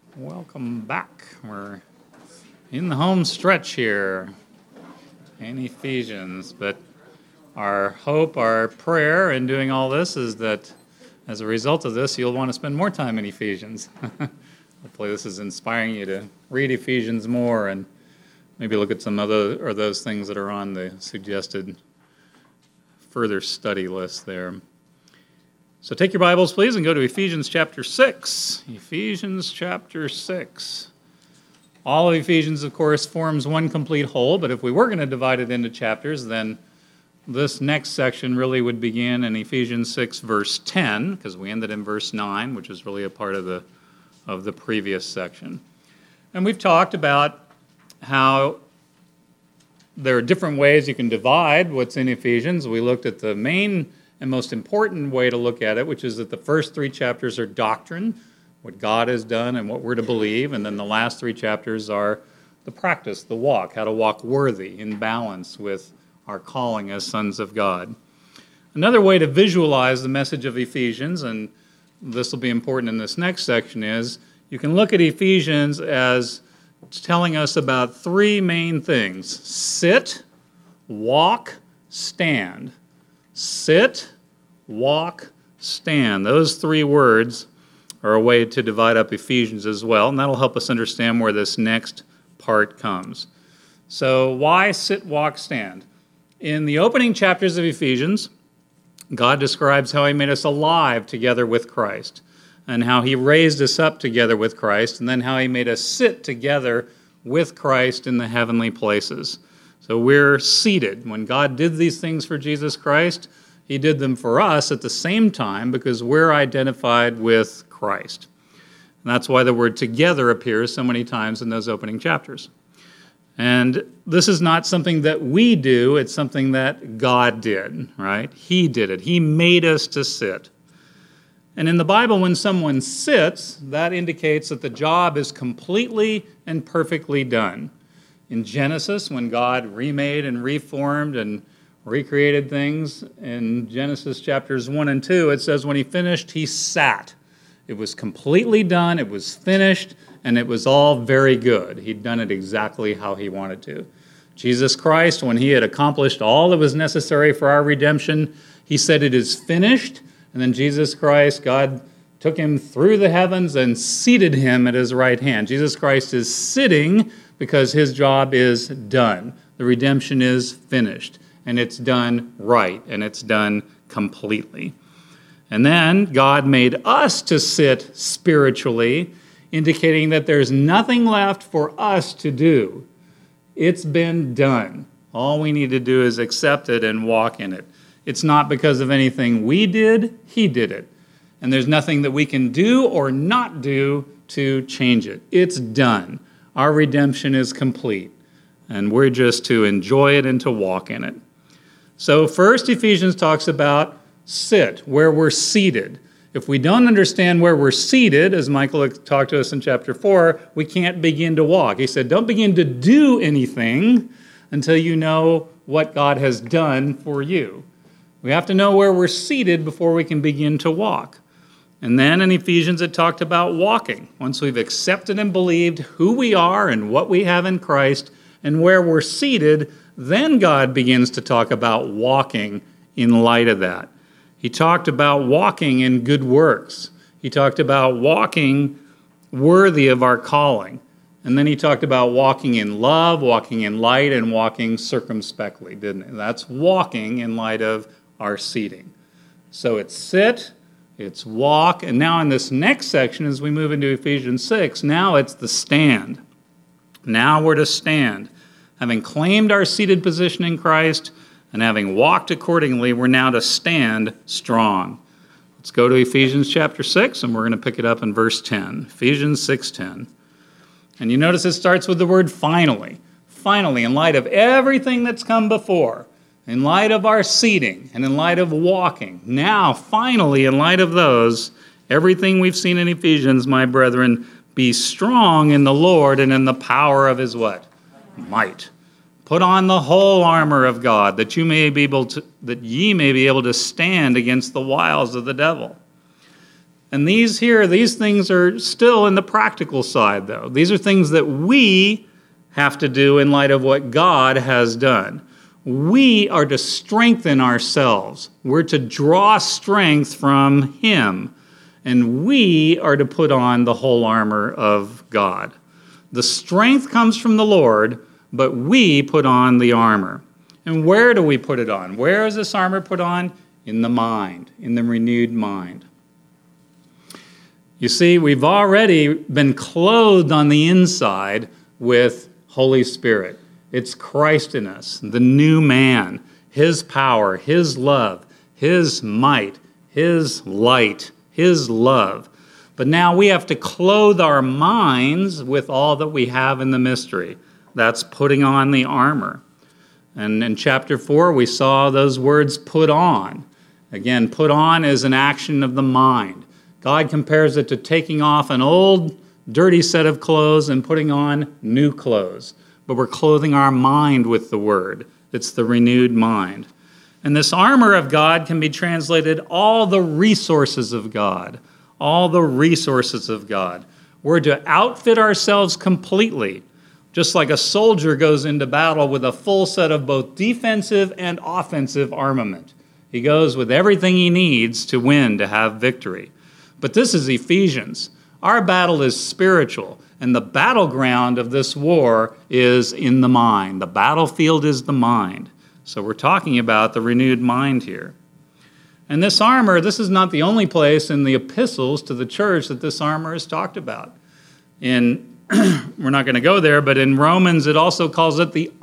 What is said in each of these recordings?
Welcome back. We're in the home stretch here in Ephesians, but our hope, our prayer in doing all this is that as a result of this, you'll want to spend more time in Ephesians. Hopefully this is inspiring you to read Ephesians more and maybe look at some other or those things that are on the suggested further study list there. So take your Bibles, please, and go to Ephesians chapter 6. Ephesians chapter 6. All of Ephesians, of course, forms one complete whole, but if we were going to divide it into chapters, then this next section really would begin in Ephesians 6, verse 10, because we ended in verse 9, which is really a part of the previous section. And we've talked about how there are different ways you can divide what's in Ephesians. We looked at the main and most important way to look at it, which is that the first three chapters are doctrine, what God has done and what we're to believe, and then the last three chapters are the practice, the walk, how to walk worthy, in balance with our calling as sons of God. Another way to visualize the message of Ephesians, and this will be important in this next section, is you can look at Ephesians as telling us about three main things: sit, walk, stand. Sit, walk, stand. Those three words are a way to divide up Ephesians as well, and that'll help us understand where this next part comes. So why sit, walk, stand? In the opening chapters of Ephesians, God describes how he made us alive together with Christ, and how he raised us up together with Christ, and then how he made us sit together with Christ in the heavenly places. So we're seated. When God did these things for Jesus Christ, he did them for us at the same time because we're identified with Christ. And that's why the word together appears so many times in those opening chapters. And this is not something that we do, it's something that God did, right? He did it. He made us to sit. And in the Bible, when someone sits, that indicates that the job is completely and perfectly done. In Genesis, when God remade and reformed and recreated things, in Genesis chapters 1 and 2, it says when he finished, he sat. It was completely done, it was finished, and it was all very good. He'd done it exactly how he wanted to. Jesus Christ, when he had accomplished all that was necessary for our redemption, he said it is finished, and then Jesus Christ, God took him through the heavens and seated him at his right hand. Jesus Christ is sitting because his job is done. The redemption is finished, and it's done right, and it's done completely. And then God made us to sit spiritually, indicating that there's nothing left for us to do. It's been done. All we need to do is accept it and walk in it. It's not because of anything we did, he did it. And there's nothing that we can do or not do to change it. It's done. Our redemption is complete, and we're just to enjoy it and to walk in it. So first, Ephesians talks about sit, where we're seated. If we don't understand where we're seated, as Michael talked to us in chapter 4, we can't begin to walk. He said, don't begin to do anything until you know what God has done for you. We have to know where we're seated before we can begin to walk. And then in Ephesians, it talked about walking. Once we've accepted and believed who we are and what we have in Christ and where we're seated, then God begins to talk about walking in light of that. He talked about walking in good works. He talked about walking worthy of our calling. And then he talked about walking in love, walking in light, and walking circumspectly, didn't he? That's walking in light of our seating. So it's sit, it's walk, and now in this next section, as we move into Ephesians 6, now it's the stand. Now we're to stand. Having claimed our seated position in Christ and having walked accordingly, we're now to stand strong. Let's go to Ephesians chapter 6, and we're going to pick it up in verse 10. Ephesians 6:10. And you notice it starts with the word finally. Finally, in light of everything that's come before, in light of our seating, and in light of walking. Now, finally, in light of those, everything we've seen in Ephesians, my brethren, be strong in the Lord and in the power of his what? Might. Put on the whole armor of God, that ye may be able to stand against the wiles of the devil. And these things are still in the practical side, though. These are things that we have to do in light of what God has done. We are to strengthen ourselves. We're to draw strength from Him. And we are to put on the whole armor of God. The strength comes from the Lord, but we put on the armor. And where do we put it on? Where is this armor put on? In the mind, in the renewed mind. You see, we've already been clothed on the inside with Holy Spirit. It's Christ in us, the new man, His power, His love, His might, His light, His love. But now we have to clothe our minds with all that we have in the mystery. That's putting on the armor. And in chapter 4, we saw those words, put on. Again, put on is an action of the mind. God compares it to taking off an old, dirty set of clothes and putting on new clothes. But we're clothing our mind with the Word. It's the renewed mind. And this armor of God can be translated all the resources of God. All the resources of God. We're to outfit ourselves completely, just like a soldier goes into battle with a full set of both defensive and offensive armament. He goes with everything he needs to win, to have victory. But this is Ephesians. Our battle is spiritual, and the battleground of this war is in the mind. The battlefield is the mind. So we're talking about the renewed mind here. And this armor, this is not the only place in the epistles to the church that this armor is talked about. We're not going to go there, but in Romans it also calls it the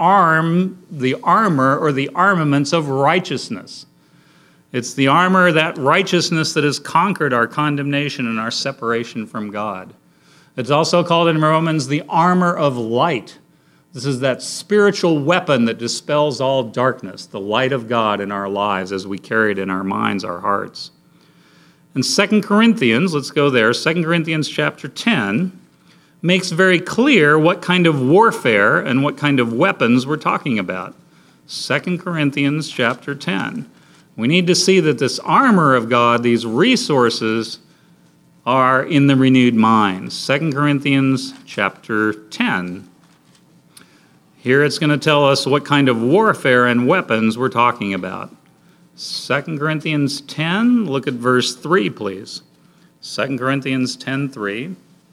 armor or the armaments of righteousness. It's the armor, that righteousness that has conquered our condemnation and our separation from God. It's also called in Romans the armor of light. This is that spiritual weapon that dispels all darkness, the light of God in our lives as we carry it in our minds, our hearts. In 2 Corinthians, let's go there, 2 Corinthians chapter 10 makes very clear what kind of warfare and what kind of weapons we're talking about. 2 Corinthians chapter 10. We need to see that this armor of God, these resources, are in the renewed mind. 2 Corinthians chapter 10. Here it's going to tell us what kind of warfare and weapons we're talking about. 2 Corinthians 10, look at verse 3, please. 2 Corinthians 10:3.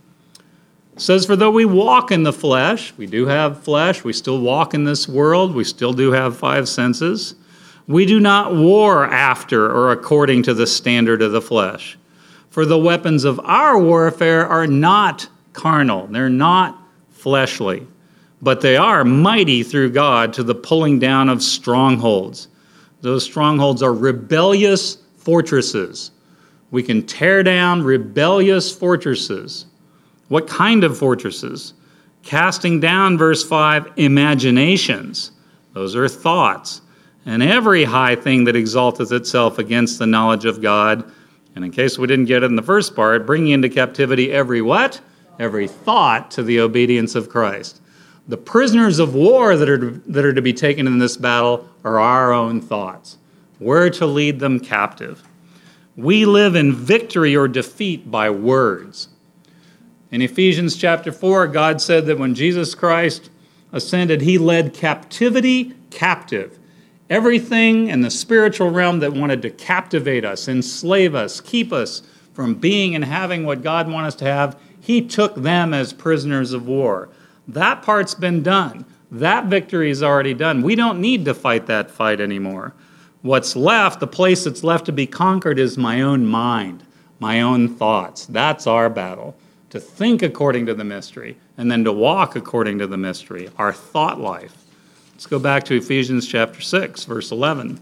It says, "For though we walk in the flesh," we do have flesh, we still walk in this world, we still do have five senses, "we do not war after or according to the standard of the flesh. For the weapons of our warfare are not carnal," they're not fleshly, "but they are mighty through God to the pulling down of strongholds." Those strongholds are rebellious fortresses. We can tear down rebellious fortresses. What kind of fortresses? Casting down, verse 5, imaginations. Those are thoughts. "And every high thing that exalteth itself against the knowledge of God." And in case we didn't get it in the first part, bringing into captivity every what? Every thought to the obedience of Christ. The prisoners of war that are to be taken in this battle are our own thoughts. We're to lead them captive. We live in victory or defeat by words. In Ephesians chapter 4, God said that when Jesus Christ ascended, He led captivity captive. Everything in the spiritual realm that wanted to captivate us, enslave us, keep us from being and having what God wanted us to have, He took them as prisoners of war. That part's been done. That victory is already done. We don't need to fight that fight anymore. What's left, the place that's left to be conquered, is my own mind, my own thoughts. That's our battle. To think according to the mystery, and then to walk according to the mystery, our thought life. Let's go back to Ephesians chapter 6, verse 11.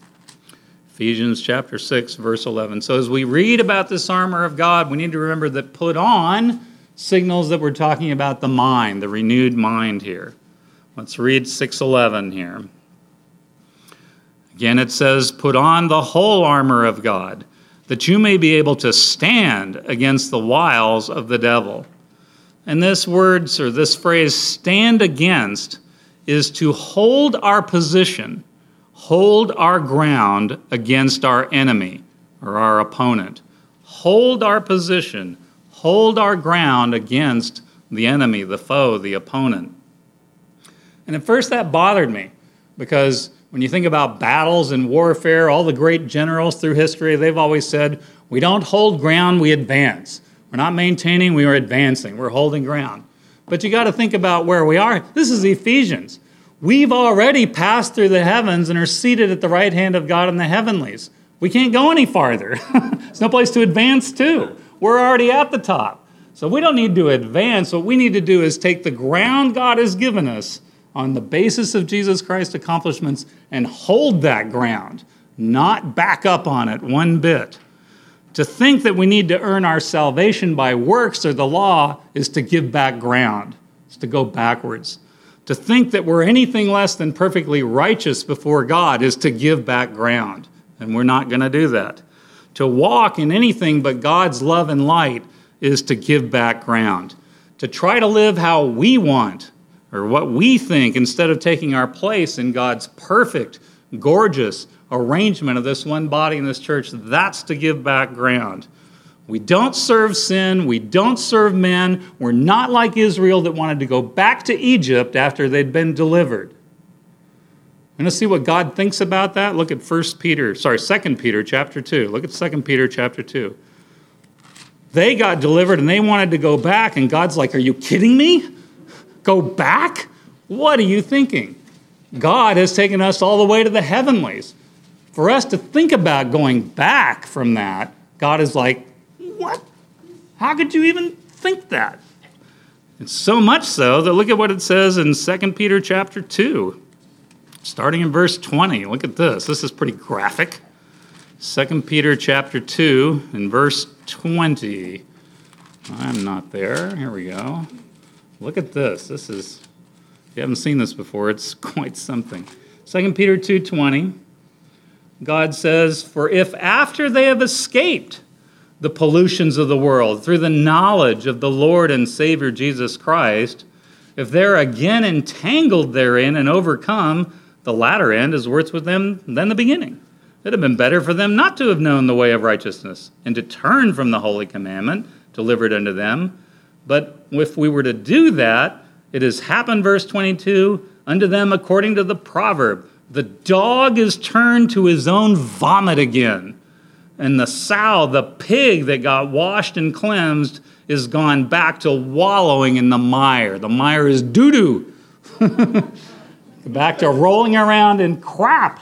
Ephesians chapter 6, verse 11. So as we read about this armor of God, we need to remember that put on signals that we're talking about the mind, the renewed mind here. Let's read 6:11 here. Again, it says, "Put on the whole armor of God, that you may be able to stand against the wiles of the devil." And this phrase, stand against, is to hold our position, hold our ground against our enemy or our opponent. hold our position, hold our ground against the enemy, the foe, the opponent. And at first that bothered me, because when you think about battles and warfare, all the great generals through history, they've always said, we don't hold ground, we advance. We're not maintaining, we are advancing. We're holding ground. But you got to think about where we are. This is Ephesians. We've already passed through the heavens and are seated at the right hand of God in the heavenlies. We can't go any farther. There's no place to advance to. We're already at the top. So we don't need to advance. What we need to do is take the ground God has given us on the basis of Jesus Christ's accomplishments and hold that ground, not back up on it one bit. To think that we need to earn our salvation by works or the law is to give back ground. It's to go backwards. To think that we're anything less than perfectly righteous before God is to give back ground, and we're not going to do that. To walk in anything but God's love and light is to give back ground. To try to live how we want or what we think instead of taking our place in God's perfect, gorgeous arrangement of this one body in this church, that's to give back ground. We don't serve sin. We don't serve men. We're not like Israel that wanted to go back to Egypt after they'd been delivered. Want to see what God thinks about that? Look at 2 Peter chapter 2. Look at 2 Peter chapter 2. They got delivered and they wanted to go back, and God's like, are you kidding me? Go back? What are you thinking? God has taken us all the way to the heavenlies. For us to think about going back from that, God is like, what? How could you even think that? It's so much so that look at what it says in 2 Peter chapter 2, starting in verse 20. Look at this. This is pretty graphic. 2 Peter chapter 2 and verse 20. I'm not there. Here we go. Look at this. This is, if you haven't seen this before, it's quite something. 2 Peter 2:20. God says, for if after they have escaped the pollutions of the world through the knowledge of the Lord and Savior Jesus Christ, if they're again entangled therein and overcome, the latter end is worse with them than the beginning. It would have been better for them not to have known the way of righteousness and to turn from the holy commandment delivered unto them. But if we were to do that, it has happened, verse 22, unto them according to the proverb, the dog is turned to his own vomit again, and the sow, the pig that got washed and cleansed, is gone back to wallowing in the mire. The mire is doo-doo. Back to rolling around in crap.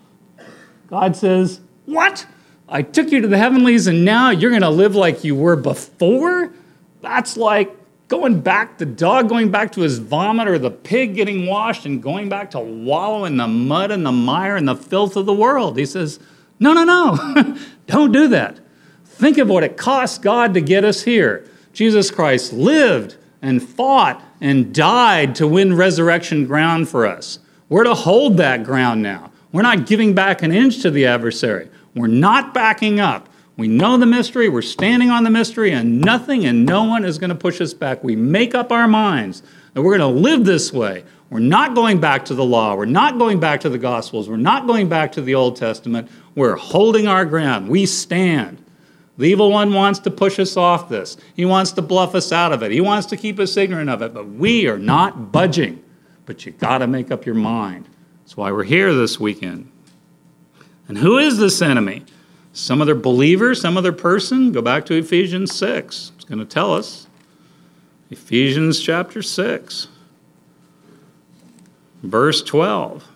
God says, what? I took you to the heavenlies and now you're going to live like you were before? That's like going back, the dog going back to his vomit, or the pig getting washed and going back to wallow in the mud and the mire and the filth of the world. He says, no. Don't do that. Think of what it cost God to get us here. Jesus Christ lived and fought and died to win resurrection ground for us. We're to hold that ground now. We're not giving back an inch to the adversary. We're not backing up. We know the mystery, we're standing on the mystery, and nothing and no one is going to push us back. We make up our minds that we're going to live this way. We're not going back to the law. We're not going back to the Gospels. We're not going back to the Old Testament. We're holding our ground. We stand. The evil one wants to push us off this. He wants to bluff us out of it. He wants to keep us ignorant of it, but we are not budging. But you got to make up your mind. That's why we're here this weekend. And who is this enemy? Some other believer, some other person? Go back to Ephesians 6. It's going to tell us. Ephesians chapter 6, verse 12.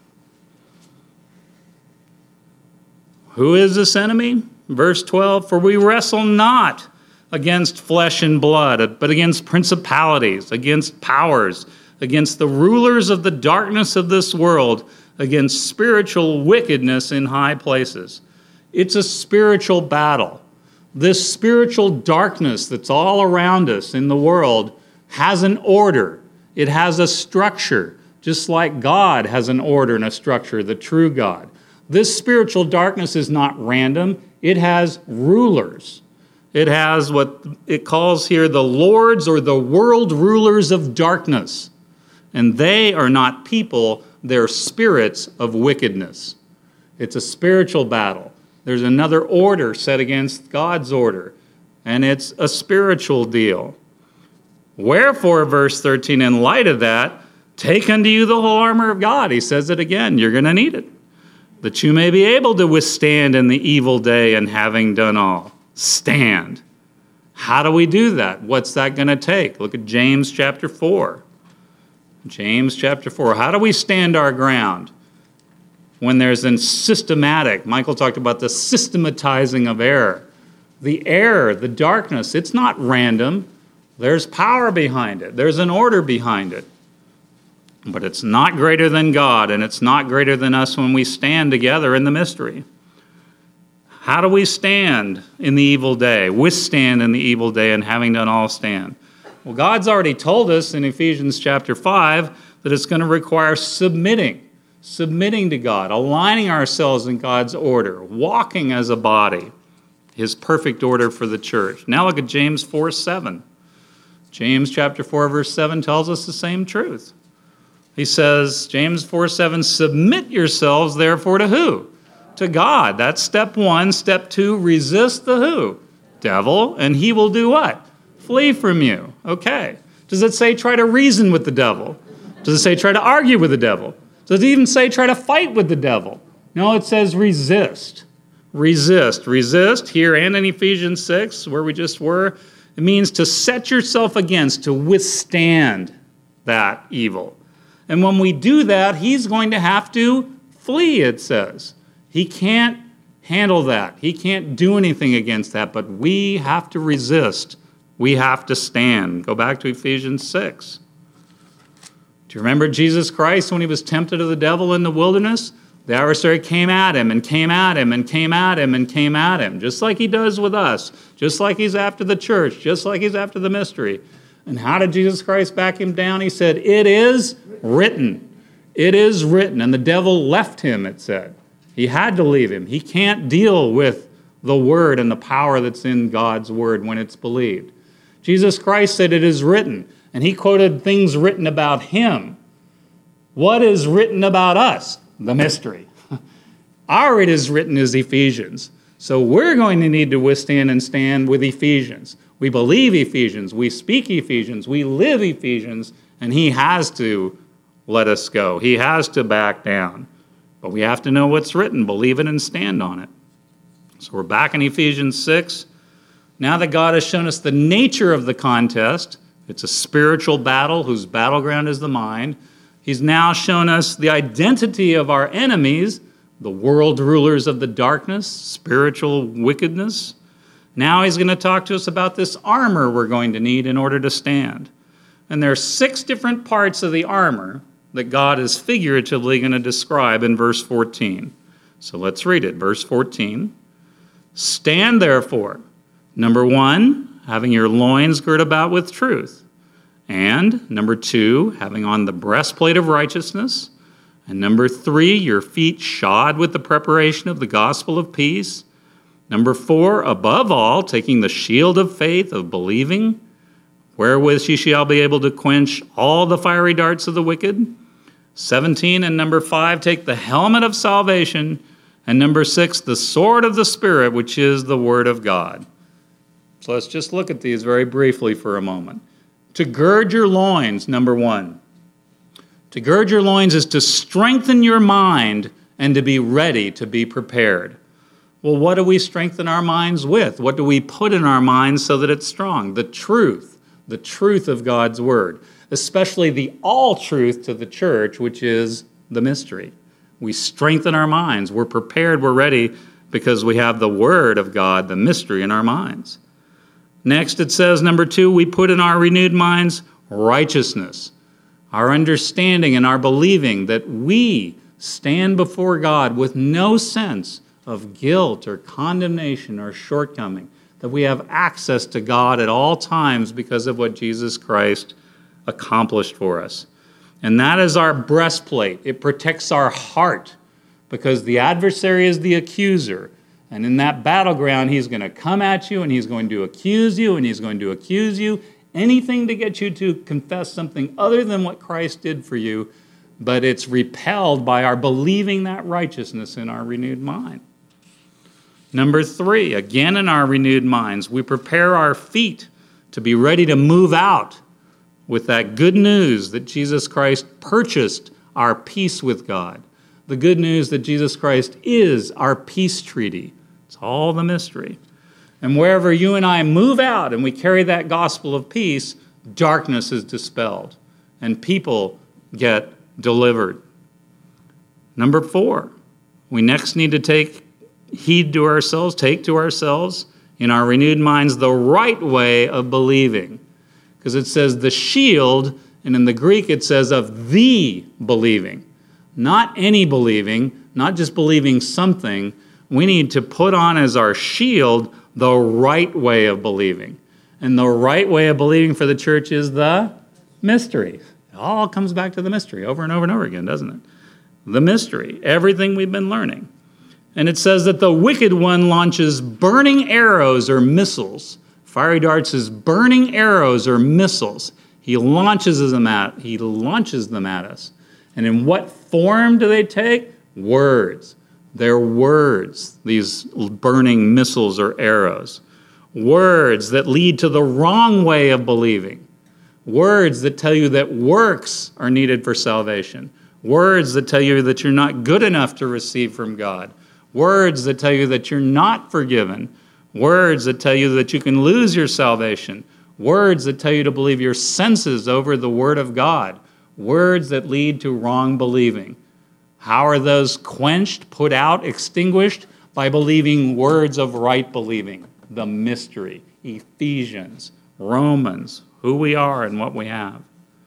Who is this enemy? Verse 12, for we wrestle not against flesh and blood, but against principalities, against powers, against the rulers of the darkness of this world, against spiritual wickedness in high places. It's a spiritual battle. This spiritual darkness that's all around us in the world has an order. It has a structure, just like God has an order and a structure, the true God. This spiritual darkness is not random. It has rulers. It has what it calls here the lords or the world rulers of darkness. And they are not people, they're spirits of wickedness. It's a spiritual battle. There's another order set against God's order. and it's a spiritual deal. Wherefore, verse 13, in light of that, take unto you the whole armor of God. He says it again. You're going to need it, that you may be able to withstand in the evil day, and having done all, stand. How do we do that? What's that going to take? Look at James chapter 4. James chapter 4. How do we stand our ground when there's a systematic, Michael talked about the systematizing of error. The error, the darkness, it's not random. There's power behind it. There's an order behind it. But it's not greater than God, and it's not greater than us when we stand together in the mystery. How do we stand in the evil day, withstand in the evil day, and having done all stand? Well, God's already told us in Ephesians chapter 5 that it's going to require submitting to God, aligning ourselves in God's order, walking as a body, his perfect order for the church. Now look at James 4:7. James chapter 4, verse 7 tells us the same truth. He says, James 4:7, submit yourselves therefore to who? To God. That's step one. Step two, resist the who? Devil, and he will do what? Flee from you. Okay. Does it say try to reason with the devil? Does it say try to argue with the devil? Does it even say try to fight with the devil? No, it says resist. Resist here and in Ephesians 6, where we just were. It means to set yourself against, to withstand that evil. And when we do that, he's going to have to flee, it says. He can't handle that. He can't do anything against that, but we have to resist. We have to stand. Go back to Ephesians 6. Do you remember Jesus Christ when he was tempted of the devil in the wilderness? The adversary came at him and came at him and came at him and came at him, just like he does with us, just like he's after the church, just like he's after the mystery. And how did Jesus Christ back him down? He said, it is written. It is written. And the devil left him, it said. He had to leave him. He can't deal with the word and the power that's in God's word when it's believed. Jesus Christ said it is written. And he quoted things written about him. What is written about us? The mystery. Our it is written is Ephesians. So we're going to need to withstand and stand with Ephesians. We believe Ephesians. We speak Ephesians. We live Ephesians. And he has to let us go. He has to back down. But we have to know what's written, believe it, and stand on it. So we're back in Ephesians 6. Now that God has shown us the nature of the contest, it's a spiritual battle whose battleground is the mind. He's now shown us the identity of our enemies, the world rulers of the darkness, spiritual wickedness. Now he's going to talk to us about this armor we're going to need in order to stand. And there are 6 different parts of the armor that God is figuratively going to describe in verse 14. So let's read it. Verse 14. Stand therefore. Number 1, having your loins girt about with truth. And number 2, having on the breastplate of righteousness. And number 3, your feet shod with the preparation of the gospel of peace. Number 4, above all, taking the shield of faith of believing, wherewith ye shall be able to quench all the fiery darts of the wicked. 17, and number 5, take the helmet of salvation. And number 6, the sword of the Spirit, which is the word of God. So let's just look at these very briefly for a moment. To gird your loins, number 1. To gird your loins is to strengthen your mind and to be ready, to be prepared. Well, what do we strengthen our minds with? What do we put in our minds so that it's strong? The truth of God's word, especially the all truth to the church, which is the mystery. We strengthen our minds. We're prepared, we're ready, because we have the word of God, the mystery in our minds. Next, it says, number 2, we put in our renewed minds righteousness, our understanding and our believing that we stand before God with no sense of guilt or condemnation or shortcoming, that we have access to God at all times because of what Jesus Christ accomplished for us. And that is our breastplate. It protects our heart because the adversary is the accuser. And in that battleground, he's going to come at you and he's going to accuse you and he's going to accuse you. Anything to get you to confess something other than what Christ did for you, but it's repelled by our believing that righteousness in our renewed mind. Number 3, again in our renewed minds, we prepare our feet to be ready to move out with that good news that Jesus Christ purchased our peace with God. The good news that Jesus Christ is our peace treaty. It's all the mystery. And wherever you and I move out and we carry that gospel of peace, darkness is dispelled and people get delivered. Number 4, we next need to take to ourselves in our renewed minds the right way of believing. Because it says the shield, and in the Greek it says of the believing. Not any believing, not just believing something. We need to put on as our shield the right way of believing. And the right way of believing for the church is the mystery. It all comes back to the mystery over and over and over again, doesn't it? The mystery, everything we've been learning. And it says that the wicked one launches burning arrows or missiles. Fiery darts is burning arrows or missiles. He launches them at us. And in what form do they take? Words. They're words, these burning missiles or arrows. Words that lead to the wrong way of believing. Words that tell you that works are needed for salvation. Words that tell you that you're not good enough to receive from God. Words that tell you that you're not forgiven. Words that tell you that you can lose your salvation. Words that tell you to believe your senses over the Word of God. Words that lead to wrong believing. How are those quenched, put out, extinguished? By believing words of right believing. The mystery. Ephesians, Romans, who we are and what we have.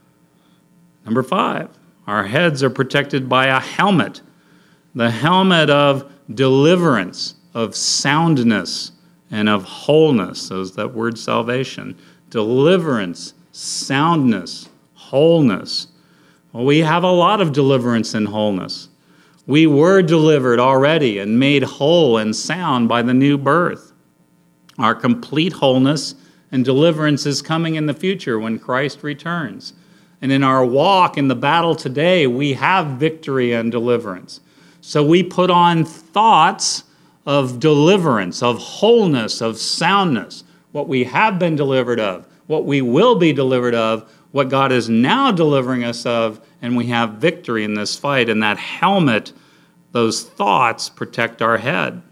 Number 5, our heads are protected by a helmet. The helmet of deliverance, of soundness, and of wholeness. So is that word salvation. Deliverance, soundness, wholeness. Well, we have a lot of deliverance and wholeness. We were delivered already and made whole and sound by the new birth. Our complete wholeness and deliverance is coming in the future when Christ returns. And in our walk in the battle today, we have victory and deliverance. So we put on thoughts of deliverance, of wholeness, of soundness, what we have been delivered of, what we will be delivered of, what God is now delivering us of, and we have victory in this fight. And that helmet, those thoughts protect our head.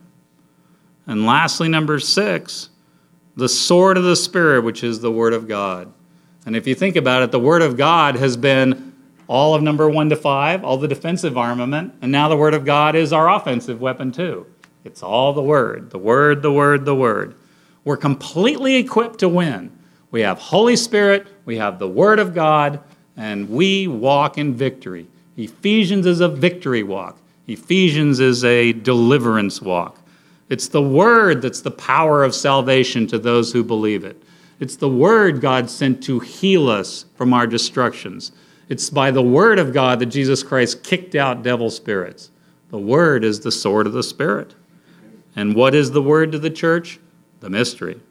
And lastly, number 6, the sword of the Spirit, which is the Word of God. And if you think about it, the Word of God has been all of number 1 to 5, all the defensive armament, and now the Word of God is our offensive weapon too. It's all the Word, the Word, the Word, the Word. We're completely equipped to win. We have Holy Spirit, we have the Word of God, and we walk in victory. Ephesians is a victory walk. Ephesians is a deliverance walk. It's the Word that's the power of salvation to those who believe it. It's the Word God sent to heal us from our destructions. It's by the Word of God that Jesus Christ kicked out devil spirits. The Word is the sword of the Spirit. And what is the Word to the church? The mystery.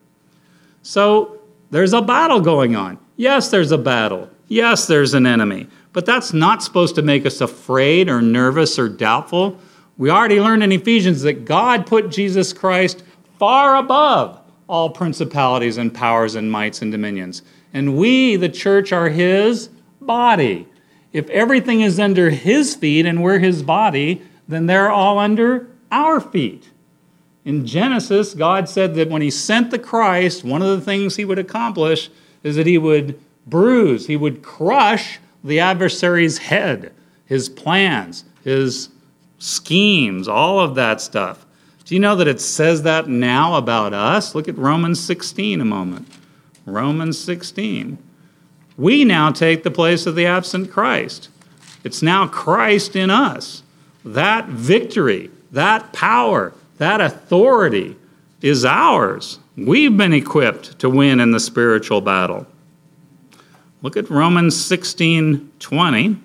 So there's a battle going on. Yes, there's a battle. Yes, there's an enemy. But that's not supposed to make us afraid or nervous or doubtful. We already learned in Ephesians that God put Jesus Christ far above all principalities and powers and mights and dominions. And we, the church, are His body. If everything is under His feet and we're His body, then they're all under our feet. In Genesis, God said that when He sent the Christ, one of the things He would accomplish is that He would bruise, He would crush the adversary's head, his plans, his schemes, all of that stuff. Do you know that it says that now about us? Look at Romans 16 a moment. Romans 16. We now take the place of the absent Christ. It's now Christ in us. That victory, that power, that authority is ours. We've been equipped to win in the spiritual battle. Look at Romans 16:20. I'm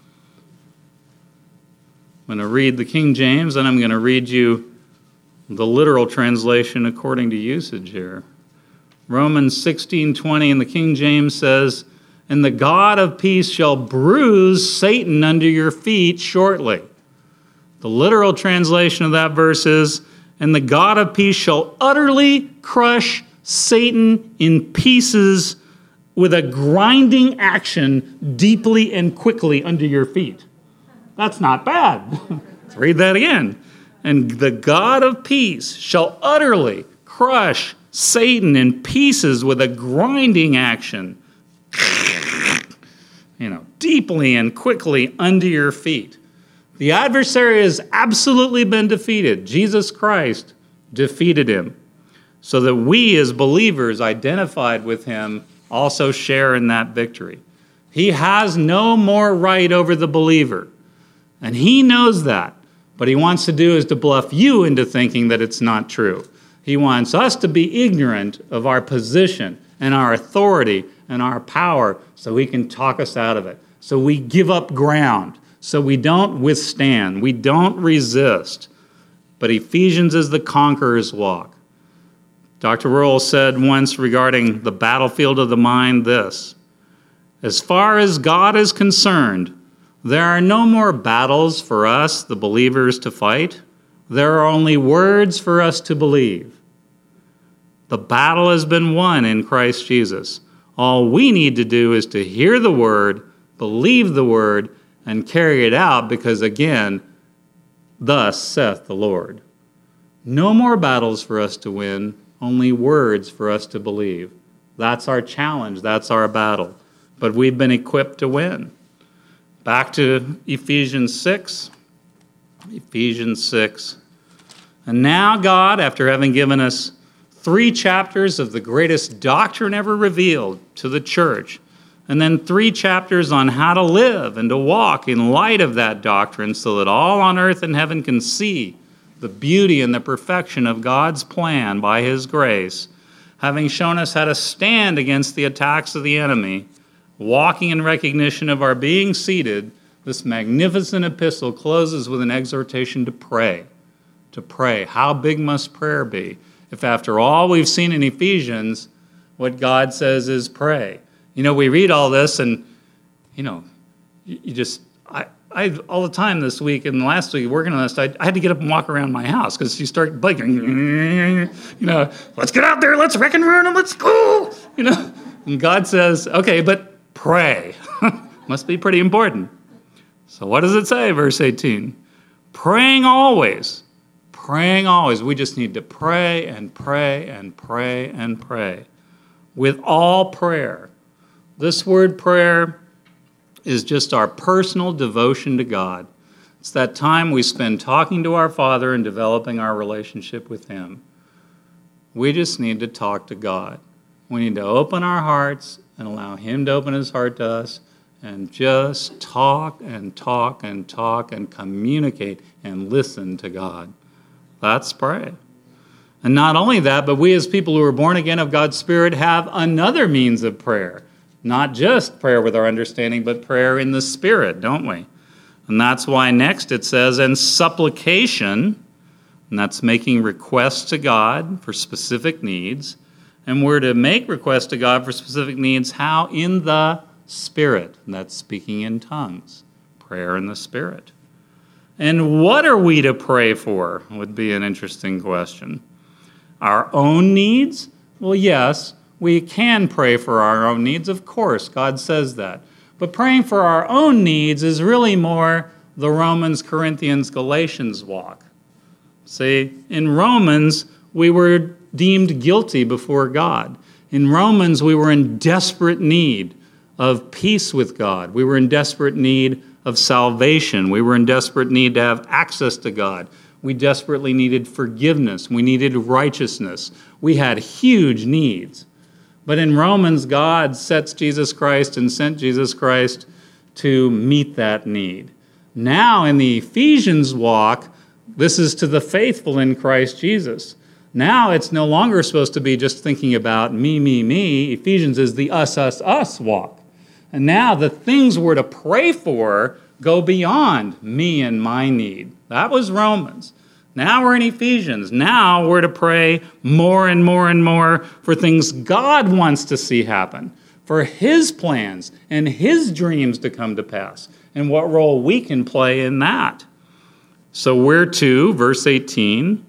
going to read the King James, and I'm going to read you the literal translation according to usage here. Romans 16:20 in the King James says, "And the God of peace shall bruise Satan under your feet shortly." The literal translation of that verse is, and the God of peace shall utterly crush Satan in pieces with a grinding action deeply and quickly under your feet. That's not bad. Let's read that again. And the God of peace shall utterly crush Satan in pieces with a grinding action, deeply and quickly under your feet. The adversary has absolutely been defeated. Jesus Christ defeated him, so that we as believers identified with him also share in that victory. He has no more right over the believer, and he knows that. What he wants to do is to bluff you into thinking that it's not true. He wants us to be ignorant of our position and our authority and our power so he can talk us out of it. So we give up ground, so we don't withstand, we don't resist. But Ephesians is the conqueror's walk. Dr. Rural said once regarding the battlefield of the mind this: as far as God is concerned, there are no more battles for us, the believers, to fight. There are only words for us to believe. The battle has been won in Christ Jesus. All we need to do is to hear the word, believe the word, and carry it out, because again, thus saith the Lord. No more battles for us to win, only words for us to believe. That's our challenge, that's our battle. But we've been equipped to win. Back to Ephesians 6. Ephesians 6. And now God, after having given us 3 chapters of the greatest doctrine ever revealed to the church, and then 3 chapters on how to live and to walk in light of that doctrine so that all on earth and heaven can see the beauty and the perfection of God's plan by his grace, having shown us how to stand against the attacks of the enemy, walking in recognition of our being seated, this magnificent epistle closes with an exhortation to pray. To pray. How big must prayer be? If after all we've seen in Ephesians, what God says is pray. We read all this and, I all the time this week and last week working on this, I had to get up and walk around my house because you start blinking, let's get out there, let's wreck and ruin them, let's go, And God says, okay, but pray. Must be pretty important. So what does it say, verse 18? Praying always. Praying always. We just need to pray and pray and pray and pray. With all prayer. This word prayer is just our personal devotion to God. It's that time we spend talking to our Father and developing our relationship with him. We just need to talk to God. We need to open our hearts and allow him to open his heart to us and just talk and talk and talk and communicate and listen to God. That's pray. And not only that, but we as people who are born again of God's Spirit have another means of prayer. Not just prayer with our understanding, but prayer in the Spirit, don't we? And that's why next it says, and supplication, and that's making requests to God for specific needs. And we're to make requests to God for specific needs. How? In the Spirit. And that's speaking in tongues. Prayer in the Spirit. And what are we to pray for? Would be an interesting question. Our own needs? Well, yes, we can pray for our own needs. Of course, God says that. But praying for our own needs is really more the Romans, Corinthians, Galatians walk. See, in Romans, we were deemed guilty before God. In Romans, we were in desperate need of peace with God. We were in desperate need of salvation. We were in desperate need to have access to God. We desperately needed forgiveness. We needed righteousness. We had huge needs. But in Romans, God sets Jesus Christ and sent Jesus Christ to meet that need. Now in the Ephesians walk, this is to the faithful in Christ Jesus. Now it's no longer supposed to be just thinking about me, me, me. Ephesians is the us, us, us walk. And now the things we're to pray for go beyond me and my need. That was Romans. Now we're in Ephesians. Now we're to pray more and more and more for things God wants to see happen, for his plans and his dreams to come to pass, and what role we can play in that. So we're to, verse 18,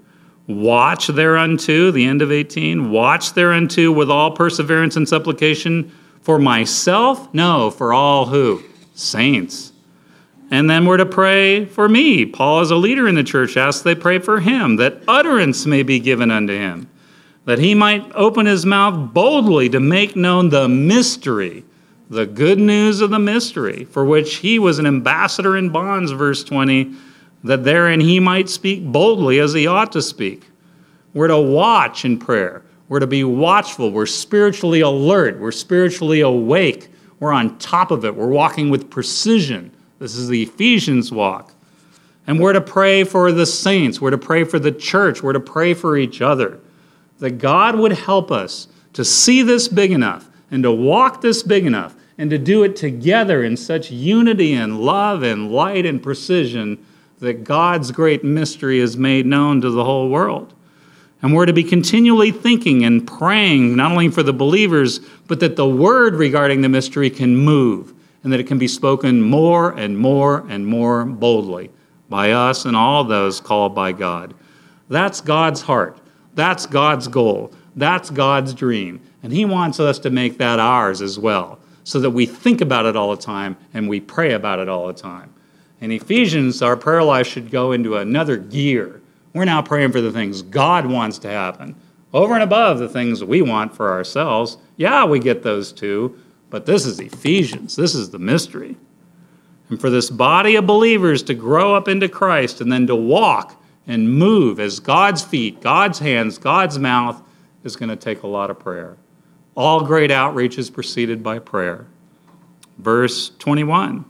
Watch thereunto, the end of 18, watch thereunto with all perseverance and supplication for myself? No, for all who? Saints. And then we're to pray for me. Paul, as a leader in the church, asks they pray for him, that utterance may be given unto him, that he might open his mouth boldly to make known the mystery, the good news of the mystery, for which he was an ambassador in bonds, verse 20, that therein he might speak boldly as he ought to speak. We're to watch in prayer. We're to be watchful. We're spiritually alert. We're spiritually awake. We're on top of it. We're walking with precision. This is the Ephesians walk. And we're to pray for the saints. We're to pray for the church. We're to pray for each other. That God would help us to see this big enough and to walk this big enough and to do it together in such unity and love and light and precision that God's great mystery is made known to the whole world. And we're to be continually thinking and praying, not only for the believers, but that the word regarding the mystery can move and that it can be spoken more and more and more boldly by us and all those called by God. That's God's heart. That's God's goal. That's God's dream. And he wants us to make that ours as well, so that we think about it all the time and we pray about it all the time. In Ephesians, our prayer life should go into another gear. We're now praying for the things God wants to happen, over and above the things we want for ourselves. Yeah, we get those too, but this is Ephesians. This is the mystery. And for this body of believers to grow up into Christ and then to walk and move as God's feet, God's hands, God's mouth is going to take a lot of prayer. All great outreach is preceded by prayer. Verse 21.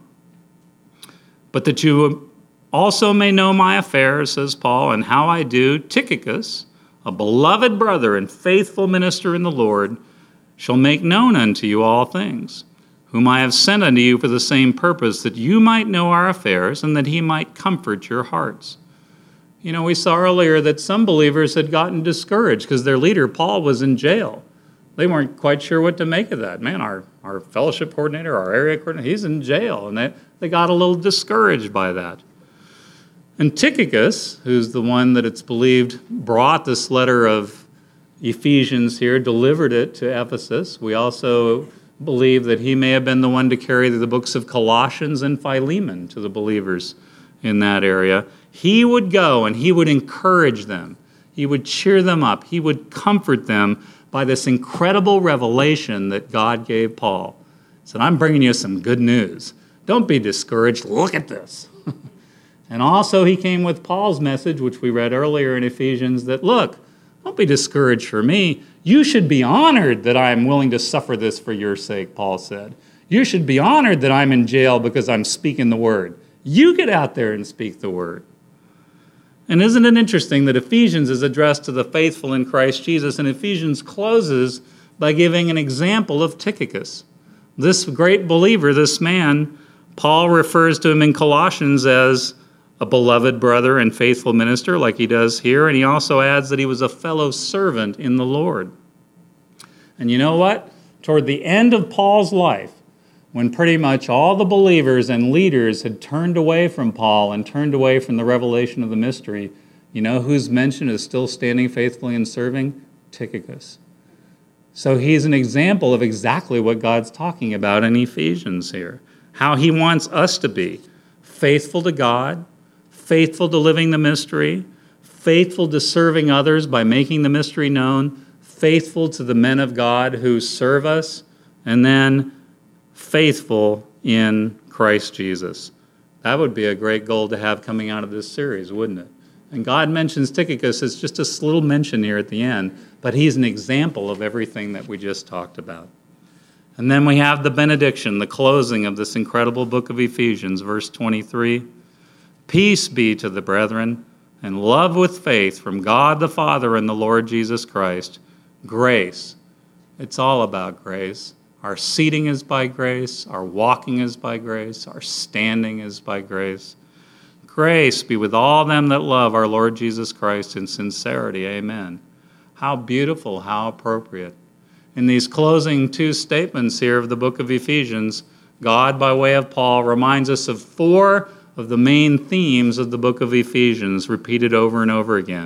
But that you also may know my affairs, says Paul, and how I do, Tychicus, a beloved brother and faithful minister in the Lord, shall make known unto you all things, whom I have sent unto you for the same purpose, that you might know our affairs, and that he might comfort your hearts. You know, we saw earlier that some believers had gotten discouraged because their leader, Paul, was in jail. They weren't quite sure what to make of that. Man, our fellowship coordinator, our area coordinator, he's in jail. And they got a little discouraged by that. And Tychicus, who's the one that it's believed brought this letter of Ephesians here, delivered it to Ephesus. We also believe that he may have been the one to carry the books of Colossians and Philemon to the believers in that area. He would go and he would encourage them. He would cheer them up. He would comfort them by this incredible revelation that God gave Paul. He said, I'm bringing you some good news. Don't be discouraged. Look at this. And also he came with Paul's message, which we read earlier in Ephesians, that look, don't be discouraged for me. You should be honored that I am willing to suffer this for your sake, Paul said. You should be honored that I'm in jail because I'm speaking the word. You get out there and speak the word. And isn't it interesting that Ephesians is addressed to the faithful in Christ Jesus, and Ephesians closes by giving an example of Tychicus. This great believer, this man, Paul refers to him in Colossians as a beloved brother and faithful minister, like he does here, and he also adds that he was a fellow servant in the Lord. And you know what? Toward the end of Paul's life, when pretty much all the believers and leaders had turned away from Paul and turned away from the revelation of the mystery, you know who's mentioned as still standing faithfully and serving? Tychicus. So he's an example of exactly what God's talking about in Ephesians here. How he wants us to be faithful to God, faithful to living the mystery, faithful to serving others by making the mystery known, faithful to the men of God who serve us, and then faithful in Christ Jesus. That would be a great goal to have coming out of this series, wouldn't it? And God mentions Tychicus as just a little mention here at the end, but he's an example of everything that we just talked about. And then we have the benediction, the closing of this incredible book of Ephesians, verse 23. Peace be to the brethren, and love with faith from God the Father and the Lord Jesus Christ. Grace. It's all about grace. Our seating is by grace. Our walking is by grace. Our standing is by grace. Grace be with all them that love our Lord Jesus Christ in sincerity. Amen. How beautiful, how appropriate. In these closing two statements here of the book of Ephesians, God, by way of Paul, reminds us of four of the main themes of the book of Ephesians, repeated over and over again.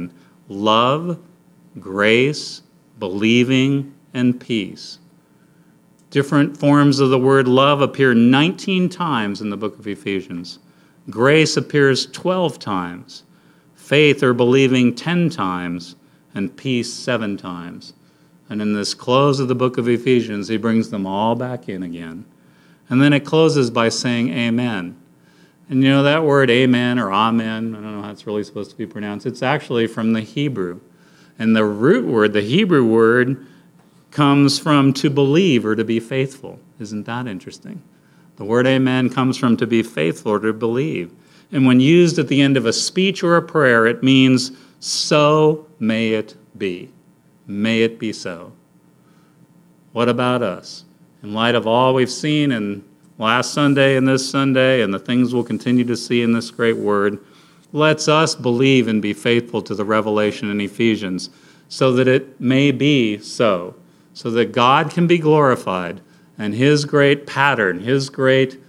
love, grace, believing, and peace. Different forms of the word love appear 19 times in the book of Ephesians. Grace appears 12 times. Faith or believing 10 times. And peace 7 times. And in this close of the book of Ephesians, he brings them all back in again. And then it closes by saying amen. And you know that word amen or amen, I don't know how it's really supposed to be pronounced. It's actually from the Hebrew. And the root word, the Hebrew word, comes from to believe or to be faithful. Isn't that interesting? The word amen comes from to be faithful or to believe. And when used at the end of a speech or a prayer, it means so may it be. May it be so. What about us? In light of all we've seen in last Sunday and this Sunday and the things we'll continue to see in this great word, let's us believe and be faithful to the revelation in Ephesians so that it may be so that God can be glorified and his great pattern, his great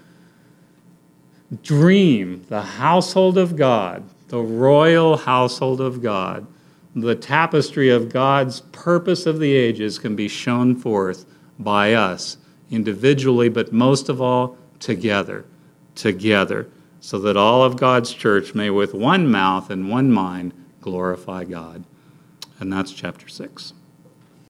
dream, the household of God, the royal household of God, the tapestry of God's purpose of the ages can be shown forth by us individually, but most of all, together, so that all of God's church may with one mouth and one mind glorify God. And that's chapter 6.